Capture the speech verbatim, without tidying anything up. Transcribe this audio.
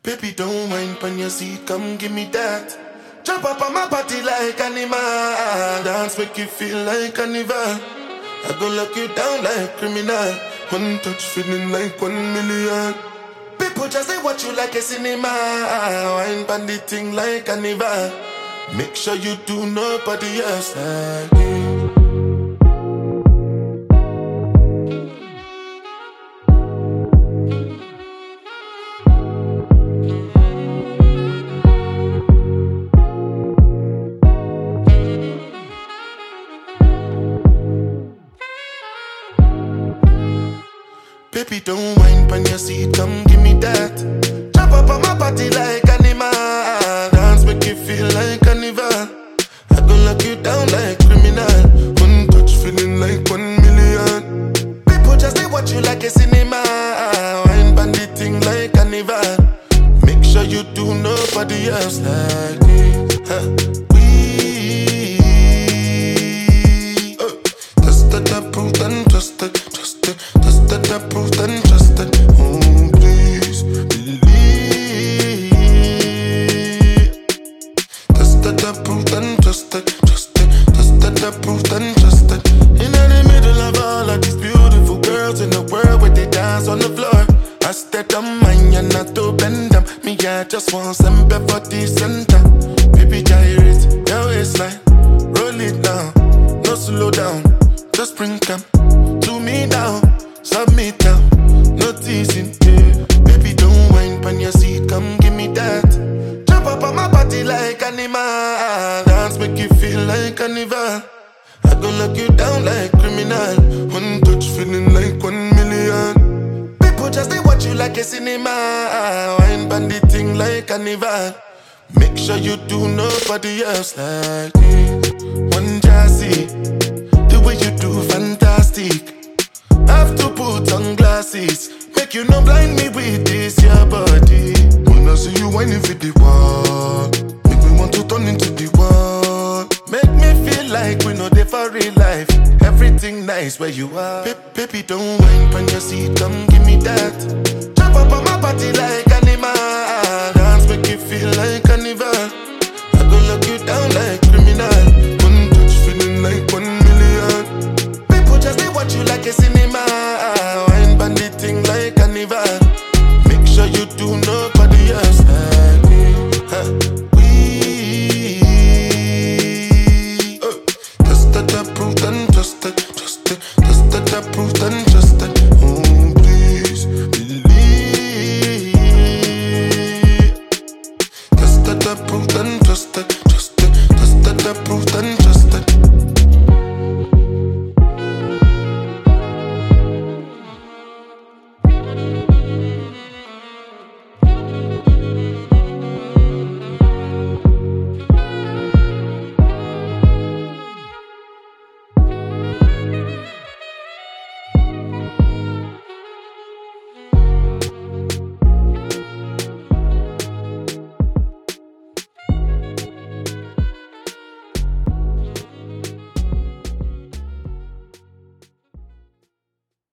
Baby, don't mind on your seat, come give me that. Jump up on my body like animal. Dance make you feel like carnival. I go lock you down like criminal. One touch feeling like one million. People just say what you like a cinema. Wine bandit thing like carnival. Make sure you do nobody else like me. Baby, don't whine on your seat, come give me that. Jump up on my body like animal. Dance make you feel like carnival. I go lock you down like criminal. One touch feeling like one million. People just say what you like a cinema. Wine bandit thing like carnival. Make sure you do nobody else like me. Huh. We uh, Tested, approved and trusted. Trusted, tested, approved and trusted. Oh, please believe. Tested, approved and trusted. Trusted, tested, approved and trusted. In the middle of all of these beautiful girls in the world where they dance on the floor, I stayed on mine and not to bend them. Me, I just want some for the center. Baby, gyrate your waistline, roll it down, no slow down. Just bring them to me now, submit now, no teasing, yeah. Baby, don't whine on your seat, come give me that. Jump up on my body like animal. Dance make you feel like carnival. I go lock you down like criminal. One touch feeling like one million. People just say what you like a cinema. Wine bandit thing like carnival. Make sure you do nobody else like me. One jazzy, the way you do fantastic. Have to put on glasses, make you no blind me with this your body. When I see you whining for the wall, make me want to turn into the wall. Make me feel like we know they for real life. Everything nice where you are. Ba- baby, don't whine on your seat, come give me that. Jump up on my body like